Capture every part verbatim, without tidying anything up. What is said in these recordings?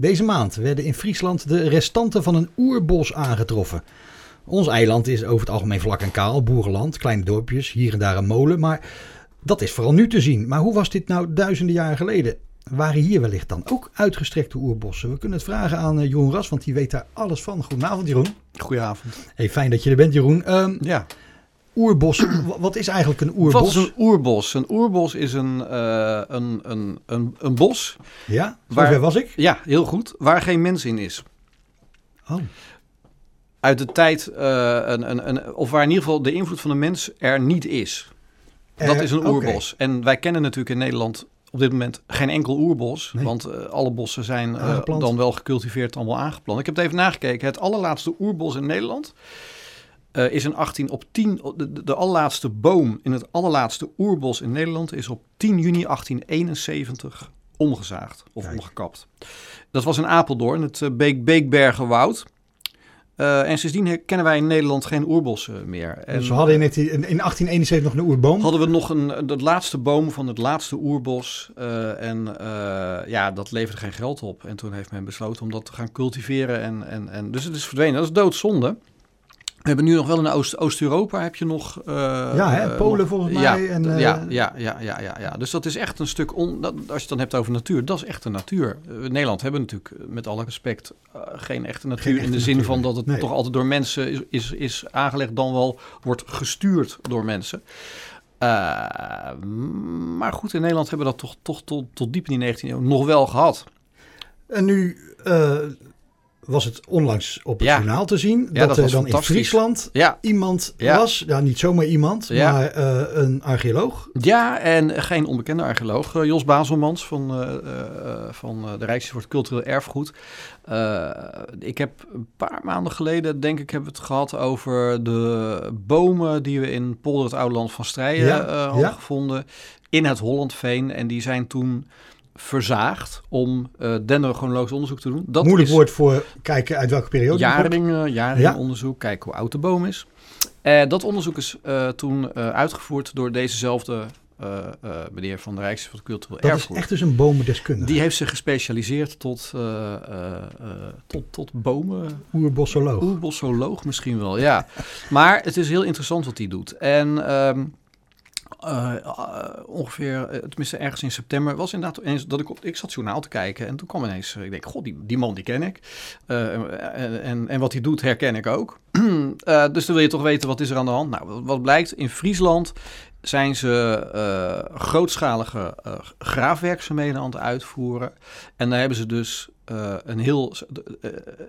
Deze maand werden in Friesland de restanten van een oerbos aangetroffen. Ons eiland is over het algemeen vlak en kaal, boerenland, kleine dorpjes, hier en daar een molen. Maar dat is vooral nu te zien. Maar hoe was dit nou duizenden jaren geleden? Waren hier wellicht dan ook uitgestrekte oerbossen? We kunnen het vragen aan uh, Jeroen Ras, want die weet daar alles van. Goedenavond, Jeroen. Goedenavond. Hey, fijn dat je er bent, Jeroen. Um, ja. Oerbossen, wat is eigenlijk een oerbos? Wat is een oerbos? Een oerbos is een, uh, een, een, een, een bos. Ja, zover was ik? Ja, heel goed. Waar geen mens in is. Oh. Uit de tijd, uh, een, een, een, of waar in ieder geval de invloed van de mens er niet is. Dat uh, is een oerbos. Okay. En wij kennen natuurlijk in Nederland op dit moment geen enkel oerbos. Nee. Want uh, alle bossen zijn uh, dan wel gecultiveerd, allemaal aangeplant. Ik heb het even nagekeken. Het allerlaatste oerbos in Nederland uh, is in achttien op tien... De, de allerlaatste boom in het allerlaatste oerbos in Nederland is op tien juni achttien eenenzeventig omgezaagd of Kijk. omgekapt. Dat was in Apeldoorn, het uh, Beek, Beekbergenwoud. Uh, en sindsdien kennen wij in Nederland geen oerbossen meer. En, dus we hadden in, in achttien eenenzeventig nog een oerboom? Hadden we nog een, de laatste boom van het laatste oerbos. Uh, en uh, ja, dat leverde geen geld op. En toen heeft men besloten om dat te gaan cultiveren. En, en, en, dus het is verdwenen. Dat is doodzonde. We hebben nu nog wel in Oost, Oost-Europa heb je nog... Uh, ja, hè, Polen nog, volgens mij. Ja, en, uh, ja, ja, ja, ja, ja, ja. Dus dat is echt een stuk... On, dat, als je het dan hebt over natuur, dat is echt de natuur. Uh, in Nederland hebben we natuurlijk, met alle respect, uh, geen echte natuur. Geen echte in de zin natuur, van dat het nee. toch altijd door mensen is, is, is aangelegd, dan wel wordt gestuurd door mensen. Uh, maar goed, in Nederland hebben we dat toch, toch tot, tot diep in die negentiende eeuw nog wel gehad. En nu... Uh... was het onlangs op het ja. journaal te zien ja, dat er dan in Friesland ja. iemand ja. was, ja, niet zomaar iemand, ja. maar uh, een archeoloog. Ja, en geen onbekende archeoloog, uh, Jos Baselmans van, uh, uh, van uh, de Rijksinstituut voor het Cultureel Erfgoed. Uh, ik heb een paar maanden geleden, denk ik, hebben we het gehad over de bomen die we in Polder het Oude Land van Strijen ja. uh, hadden ja. gevonden in het Hollandveen. En die zijn toen verzaagd om uh, dendrochronologisch onderzoek te doen. Dat Moeilijk is woord voor kijken uit welke periode. Jaring, uh, jaringonderzoek, ja. kijken hoe oud de boom is. Uh, dat onderzoek is uh, toen uh, uitgevoerd door dezezelfde uh, uh, meneer van de Rijksinstituut voor het Cultureel Erfgoed. Dat is echt dus een bomendeskundige. Die heeft zich gespecialiseerd tot, uh, uh, uh, tot, tot bomen... Oerbossoloog. Oerbossoloog misschien wel, ja. Maar het is heel interessant wat hij doet. En... Um, Uh, uh, ongeveer, uh, tenminste ergens in september, was inderdaad eens dat ik op, ik zat journaal te kijken en toen kwam ineens, uh, ik denk, god, die, die man die ken ik. Uh, en, en, en wat hij doet herken ik ook. uh, dus dan wil je toch weten, wat is er aan de hand? Nou, wat blijkt, in Friesland zijn ze uh, grootschalige uh, graafwerkzaamheden aan het uitvoeren. En daar hebben ze dus uh, een heel... Uh,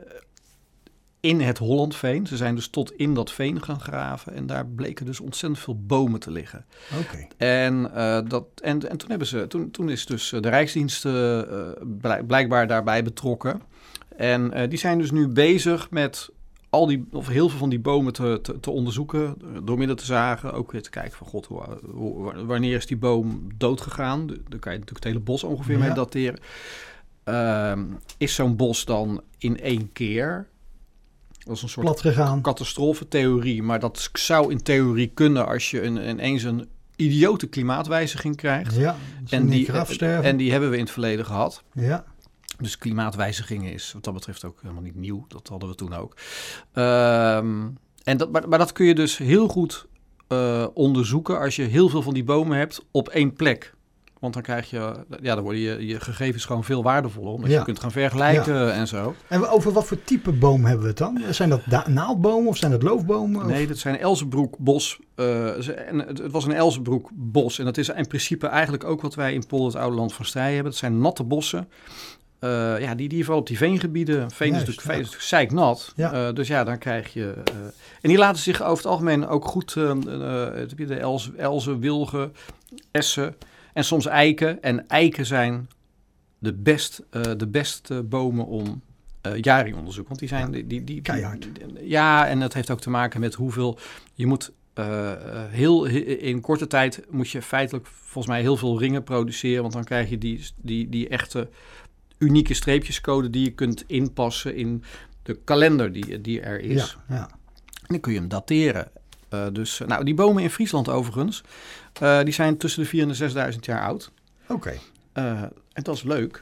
in het Hollandveen. Ze zijn dus tot in dat veen gaan graven. En daar bleken dus ontzettend veel bomen te liggen. Oké. En, uh, dat, en, en toen, hebben ze, toen, toen is dus de Rijksdienst uh, blijkbaar daarbij betrokken. En uh, die zijn dus nu bezig met al die, of heel veel van die bomen te, te, te onderzoeken. Door middel te zagen. Ook weer te kijken van god, hoe, hoe, wanneer is die boom doodgegaan? Daar kan je natuurlijk het hele bos ongeveer ja. mee dateren. Uh, is zo'n bos dan in één keer... Dat is een soort catastrofetheorie, maar dat zou in theorie kunnen als je een, ineens een idiote klimaatwijziging krijgt. Ja, en, die, en die hebben we in het verleden gehad. Ja. Dus klimaatwijzigingen is wat dat betreft ook helemaal niet nieuw. Dat hadden we toen ook. Um, en dat, maar, maar dat kun je dus heel goed uh, onderzoeken als je heel veel van die bomen hebt op één plek. Want dan krijg je, ja, dan worden je, je gegevens gewoon veel waardevoller. Omdat ja. je kunt gaan vergelijken ja. en zo. En over wat voor type boom hebben we het dan? Zijn dat da- naaldbomen of zijn dat loofbomen? Nee, of? dat zijn Elzenbroekbos. Uh, en het, het was een Elzenbroekbos. En dat is in principe eigenlijk ook wat wij in Polder het Oude Land van Strijen hebben. Dat zijn natte bossen. Uh, ja, die, die vooral op die veengebieden. Veen Juist, is natuurlijk, ja. zeiknat. Ja. Uh, dus ja, dan krijg je... Uh, en die laten zich over het algemeen ook goed... Uh, uh, heb je de elzen, elzen, wilgen, essen... En soms eiken. En eiken zijn de, best, uh, de beste bomen om uh, jaringonderzoek. Want die zijn... Die, die, die, Keihard. Ja, en dat heeft ook te maken met hoeveel... Je moet uh, heel... In korte tijd moet je feitelijk volgens mij heel veel ringen produceren. Want dan krijg je die, die, die echte unieke streepjescode die je kunt inpassen in de kalender die, die er is. Ja, ja. En dan kun je hem dateren. Uh, dus, nou, die bomen in Friesland overigens... Uh, die zijn tussen de vierduizend en zesduizend jaar oud. Oké. Okay. Uh, en dat is leuk.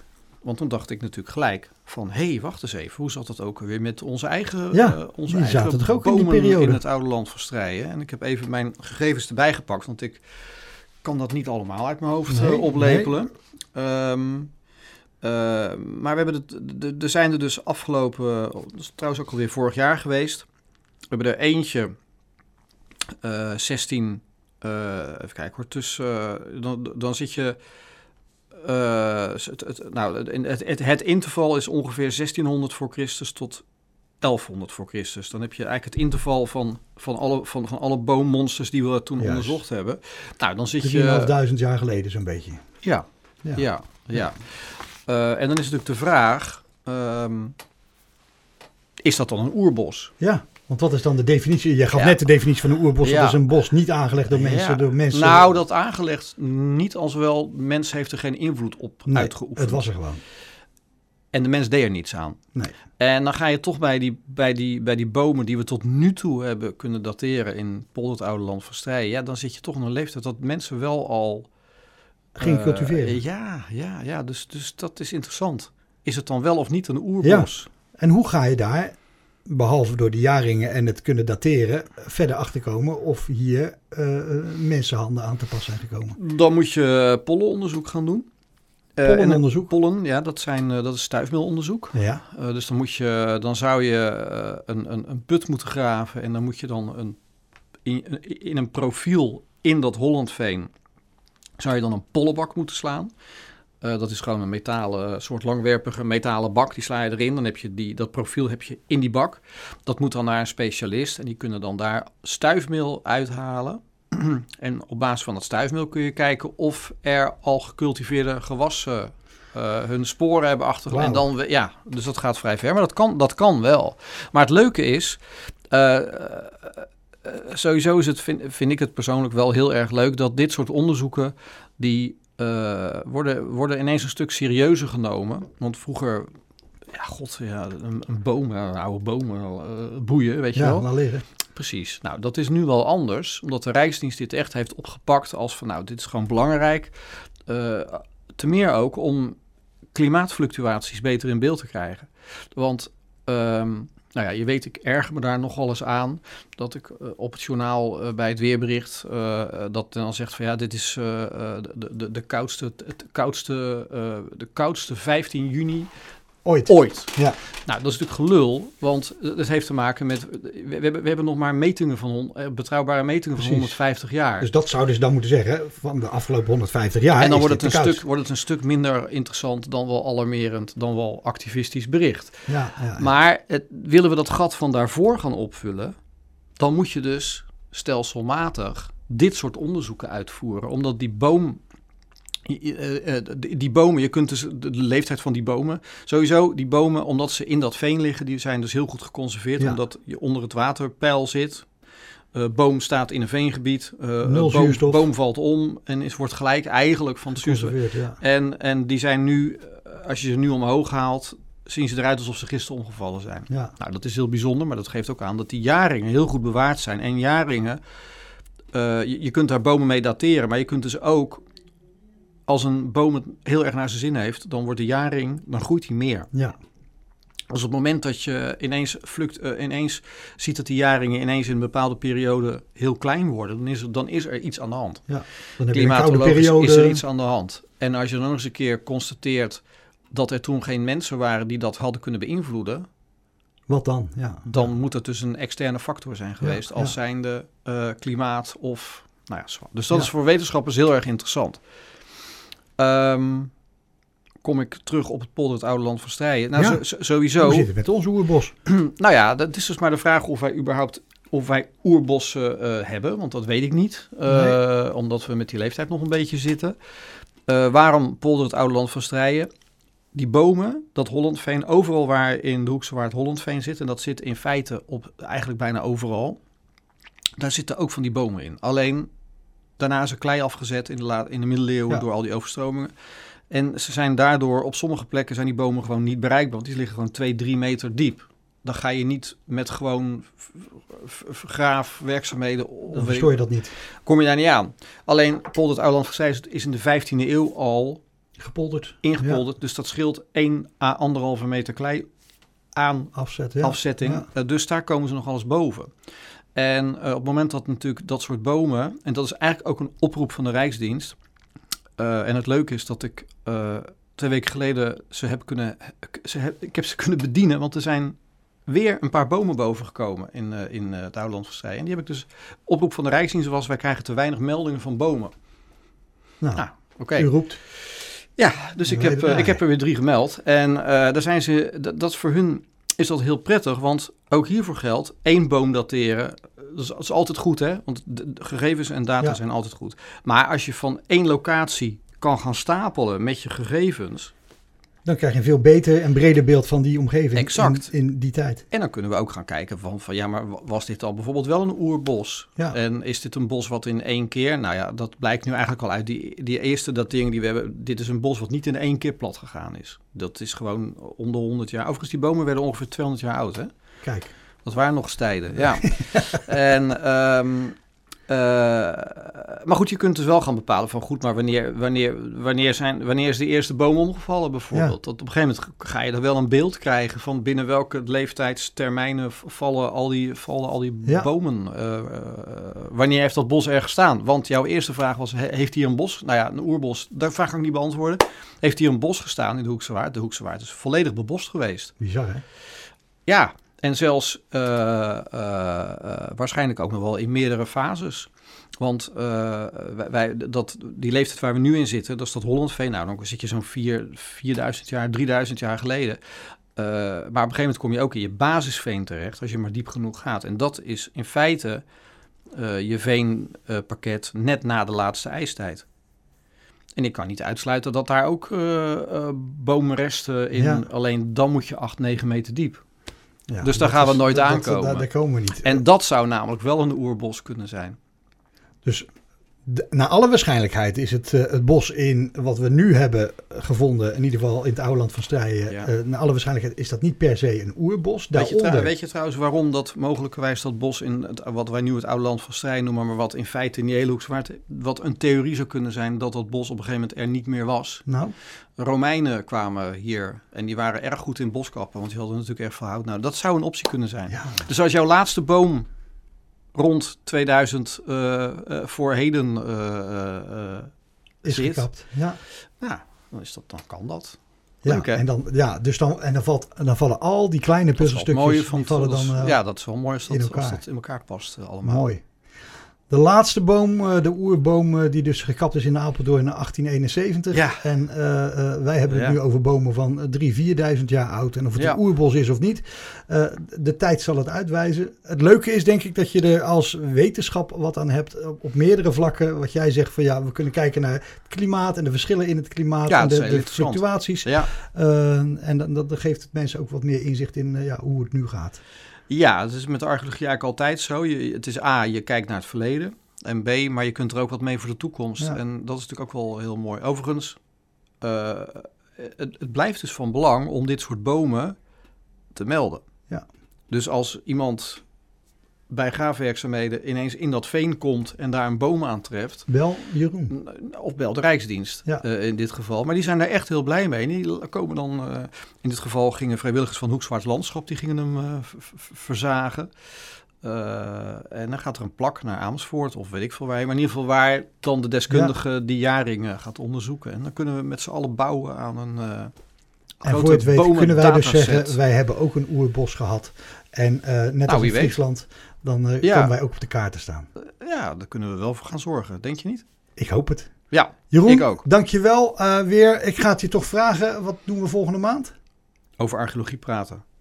Want toen dacht ik natuurlijk gelijk van... hé, hey, wacht eens even, hoe zat dat ook weer met onze eigen, Ja, uh, onze die zaten eigen toch ook in die bomen periode? in het oude land verstrijden. En ik heb even mijn gegevens erbij gepakt, want ik kan dat niet allemaal uit mijn hoofd Nee, uh, oplepelen. Nee. Um, uh, maar we hebben het, de, er zijn er dus afgelopen, dat is trouwens ook alweer vorig jaar geweest. We hebben er eentje, uh, zestien, uh, even kijken hoor, tussen, uh, dan, dan zit je... Uh, het, het, nou, het, het, het interval is ongeveer zestienhonderd voor Christus tot elfhonderd voor Christus. Dan heb je eigenlijk het interval van, van, alle, van, van alle boommonsters die we toen Juist. onderzocht hebben. Nou, dan zit je... drieduizend jaar geleden zo'n beetje. Ja, ja, ja. ja. Uh, en dan is natuurlijk de vraag, um, is dat dan een oerbos? Ja. Want wat is dan de definitie? Je gaf ja. net de definitie van een oerbos. Ja. Dat is een bos niet aangelegd door mensen. Ja. Door mensen. Nou, dat aangelegd niet als wel. Mens heeft er geen invloed op nee, uitgeoefend. Het was er gewoon. En de mens deed er niets aan. Nee. En dan ga je toch bij die, bij, die, bij die bomen die we tot nu toe hebben kunnen dateren in Polder het Oude Land verstrijden. Ja, dan zit je toch in een leeftijd dat mensen wel al... Ging uh, cultiveren. Ja, ja, ja. Dus, dus dat is interessant. Is het dan wel of niet een oerbos? Ja. En hoe ga je daar... behalve door de jaarringen en het kunnen dateren, verder achterkomen of hier uh, mensenhanden aan te pas zijn gekomen? Dan moet je pollenonderzoek gaan doen. Uh, pollenonderzoek? Pollen, ja, dat, zijn, uh, dat is stuifmeelonderzoek. Ja. Uh, dus dan, moet je, dan zou je uh, een, een, een put moeten graven en dan moet je dan een, in, in een profiel in dat Hollandveen zou je dan een pollenbak moeten slaan. Uh, dat is gewoon een metalen, soort langwerpige metalen bak. Die sla je erin. Dan heb je die, dat profiel heb je in die bak. Dat moet dan naar een specialist. En die kunnen dan daar stuifmeel uithalen. En op basis van dat stuifmeel kun je kijken of er al gecultiveerde gewassen uh, hun sporen hebben achtergelaten. Wow. En dan, ja, dus dat gaat vrij ver. Maar dat kan, dat kan wel. Maar het leuke is... Uh, uh, uh, sowieso is het, vind, vind ik het persoonlijk wel heel erg leuk... dat dit soort onderzoeken... die Uh, worden, worden ineens een stuk serieuzer genomen. Want vroeger, ja god, ja, een, een boom, een oude boom, uh, boeien, weet je ja, wel. Ja, liggen. Precies. Nou, dat is nu wel anders, omdat de Rijksdienst dit echt heeft opgepakt als van, nou, dit is gewoon belangrijk. Uh, te meer ook om klimaatfluctuaties beter in beeld te krijgen. Want... Um, Nou ja, je weet, ik erger me daar nogal eens aan dat ik uh, op het journaal uh, bij het weerbericht uh, dat dan zegt van ja, dit is uh, de, de, de koudste, het koudste, uh, de koudste vijftien juni ooit. ooit. Ja. Nou, dat is natuurlijk gelul, want het heeft te maken met, we, we, hebben, we hebben nog maar metingen van, uh, betrouwbare metingen van honderdvijftig jaar. Dus dat zou dus dan moeten zeggen, van de afgelopen honderdvijftig jaar. En dan is wordt het, een koud. stuk, wordt het een stuk minder interessant dan wel alarmerend, dan wel activistisch bericht. Ja, ja, ja. Maar het, willen we dat gat van daarvoor gaan opvullen, dan moet je dus stelselmatig dit soort onderzoeken uitvoeren. Omdat die boom, die bomen, je kunt dus de leeftijd van die bomen, sowieso die bomen, omdat ze in dat veen liggen, die zijn dus heel goed geconserveerd, ja. Omdat je onder het waterpeil zit. Uh, boom staat in een veengebied, uh, Nul boom, zuurstof. boom valt om en is, wordt gelijk eigenlijk van het zuurstof. Ja. En, en die zijn nu, als je ze nu omhoog haalt, zien ze eruit alsof ze gisteren omgevallen zijn. Ja. Nou, dat is heel bijzonder, maar dat geeft ook aan dat die jaringen heel goed bewaard zijn. En jaringen, uh, je, je kunt daar bomen mee dateren, maar je kunt dus ook, als een boom het heel erg naar zijn zin heeft, dan wordt de jaring, dan groeit hij meer. Ja. Dus op het moment dat je ineens, fluct, uh, ineens ziet dat die jaringen ineens in een bepaalde periode heel klein worden, dan is er, dan is er iets aan de hand. Ja, dan heb je een koude periode. Is er iets aan de hand. En als je dan nog eens een keer constateert dat er toen geen mensen waren die dat hadden kunnen beïnvloeden. Wat dan? Ja. Dan ja. moet het dus een externe factor zijn geweest, ja, als ja. zijnde uh, klimaat of, nou ja, zo. Dus dat ja. is voor wetenschappers heel erg interessant. Um, kom ik terug op het polder het oude land verstrijden. Nou, ja. zo, sowieso. Hoe zit het met ons oerbos? Nou ja, dat is dus maar de vraag of wij überhaupt of wij oerbossen uh, hebben, want dat weet ik niet, uh, nee. Omdat we met die leeftijd nog een beetje zitten. Uh, waarom polder het oude land verstrijden? Die bomen, dat Hollandveen, overal waar in de Hoekse waar het Hollandveen zit, en dat zit in feite op eigenlijk bijna overal, daar zitten ook van die bomen in. Alleen daarna is er klei afgezet in de, la- in de middeleeuwen ja. door al die overstromingen. En ze zijn daardoor, op sommige plekken zijn die bomen gewoon niet bereikbaar, want die liggen gewoon twee, drie meter diep. Dan ga je niet met gewoon graafwerkzaamheden... Dan verstoor je dat niet. Kom je daar niet aan. Alleen polder het oude land verstrijden is in de vijftiende eeuw al Gepolderd. Ingepolderd. Ja. Dus dat scheelt één à anderhalve meter klei aan Afzet, ja. afzetting. Ja. Uh, dus daar komen ze nog alles boven. En uh, op het moment dat natuurlijk dat soort bomen... en dat is eigenlijk ook een oproep van de Rijksdienst. Uh, en het leuke is dat ik uh, twee weken geleden ze heb kunnen... Ze heb, ik heb ze kunnen bedienen, want er zijn weer een paar bomen boven gekomen in, uh, in uh, het Oude Land van Strijen. En die heb ik dus... Oproep van de Rijksdienst was, wij krijgen te weinig meldingen van bomen. Nou, nou oké. Okay. U roept. Ja, dus ik heb, uh, ik heb er weer drie gemeld. En uh, daar zijn ze... Dat, dat is voor hun... is dat heel prettig, want ook hiervoor geldt, één boom dateren, dat is, dat is altijd goed, hè? Want de, de gegevens en data ja. zijn altijd goed. Maar als je van één locatie kan gaan stapelen met je gegevens... Dan krijg je een veel beter en breder beeld van die omgeving exact. In, in die tijd. En dan kunnen we ook gaan kijken van, van ja, maar was dit al bijvoorbeeld wel een oerbos? Ja. En is dit een bos wat in één keer... Nou ja, dat blijkt nu eigenlijk al uit die, die eerste datering die we hebben. Dit is een bos wat niet in één keer plat gegaan is. Dat is gewoon om de honderd jaar. Overigens, die bomen werden ongeveer tweehonderd jaar oud, hè? Kijk. Dat waren nog tijden, ja. en... Um, Uh, maar goed, je kunt dus wel gaan bepalen van goed, maar wanneer, wanneer, wanneer, zijn, wanneer is de eerste boom omgevallen bijvoorbeeld? Ja. Dat op een gegeven moment ga je er wel een beeld krijgen van binnen welke leeftijdstermijnen vallen al die, vallen al die ja. bomen. Uh, uh, wanneer heeft dat bos er gestaan? Want jouw eerste vraag was, he, heeft hier een bos, nou ja, een oerbos, dat vraag kan ik niet beantwoorden. Heeft hier een bos gestaan in de Hoekse Waard? De Hoekse Waard is volledig bebost geweest. Bizar, hè? Ja. En zelfs uh, uh, uh, waarschijnlijk ook nog wel in meerdere fases. Want uh, wij, wij, dat, die leeftijd waar we nu in zitten, dat is dat Hollandveen. Nou, dan zit je zo'n vierduizend jaar, drieduizend jaar geleden. Uh, maar op een gegeven moment kom je ook in je basisveen terecht, als je maar diep genoeg gaat. En dat is in feite uh, je veenpakket uh, net na de laatste ijstijd. En ik kan niet uitsluiten dat daar ook uh, uh, bomenresten in, ja. alleen dan moet je acht, negen meter diep. Ja, dus daar gaan we nooit dat, aankomen. Daar, daar komen we niet. En dat zou namelijk wel een oerbos kunnen zijn. Dus de, naar alle waarschijnlijkheid is het, uh, het bos in wat we nu hebben gevonden, in ieder geval in het Oude Land van Strijen, ja. uh, naar alle waarschijnlijkheid is dat niet per se een oerbos. Weet je, trouw, weet je trouwens waarom dat mogelijkerwijs dat bos in het, wat wij nu het Oude Land van Strijen noemen, maar wat in feite in die hele Hoekse Waard, wat een theorie zou kunnen zijn dat dat bos op een gegeven moment er niet meer was. Nou? Romeinen kwamen hier en die waren erg goed in boskappen, want die hadden natuurlijk erg veel hout. Nou, dat zou een optie kunnen zijn. Ja. Dus als jouw laatste boom rond tweeduizend uh, uh, voor heden uh, uh, is zit, gekapt. Ja. Nou, dan, is dat, dan kan dat. Ja, Leuk, en dan, ja, dus dan, en dan, valt, dan vallen al die kleine puzzelstukjes van, die vallen dat is, dan uh, ja, dat is wel mooi als dat in in elkaar, als dat in elkaar past uh, allemaal. Mooi. De laatste boom, uh, de oerboom, uh, die dus gekapt is in Apeldoorn in achttien eenenzeventig. Ja. En uh, uh, wij hebben het ja. nu over bomen van drieduizend, vierduizend jaar oud. En of het ja. een oerbos is of niet, uh, de tijd zal het uitwijzen. Het leuke is denk ik dat je er als wetenschap wat aan hebt op, op meerdere vlakken. Wat jij zegt van ja, we kunnen kijken naar het klimaat en de verschillen in het klimaat ja, en de, de fluctuaties. Ja. Uh, en dan, dan geeft het mensen ook wat meer inzicht in uh, ja, hoe het nu gaat. Ja, het is met de archeologie eigenlijk altijd zo. Je, het is A, je kijkt naar het verleden. En B, maar je kunt er ook wat mee voor de toekomst. Ja. En dat is natuurlijk ook wel heel mooi. Overigens, uh, het, het blijft dus van belang om dit soort bomen te melden. Ja. Dus als iemand bij graafwerkzaamheden ineens in dat veen komt en daar een boom aantreft. Bel Jeroen. Of bel de Rijksdienst ja. uh, in dit geval. Maar die zijn daar echt heel blij mee. En die komen dan, uh, in dit geval gingen vrijwilligers van Hoekse Waard Landschap, die gingen hem uh, v- v- verzagen. Uh, en dan gaat er een plak naar Amersfoort of weet ik veel waar. Maar in ieder geval waar dan de deskundige ja. die jaring uh, gaat onderzoeken. En dan kunnen we met z'n allen bouwen aan een uh, en voor het weten kunnen wij dus zeggen, wij hebben ook een oerbos gehad. En uh, net nou, als in Friesland, dan uh, ja. komen wij ook op de kaart te staan. Uh, ja, daar kunnen we wel voor gaan zorgen. Denk je niet? Ik hoop het. Ja, Jeroen, ik ook. Dankjewel uh, weer. Ik ga het je toch vragen, wat doen we volgende maand? Over archeologie praten.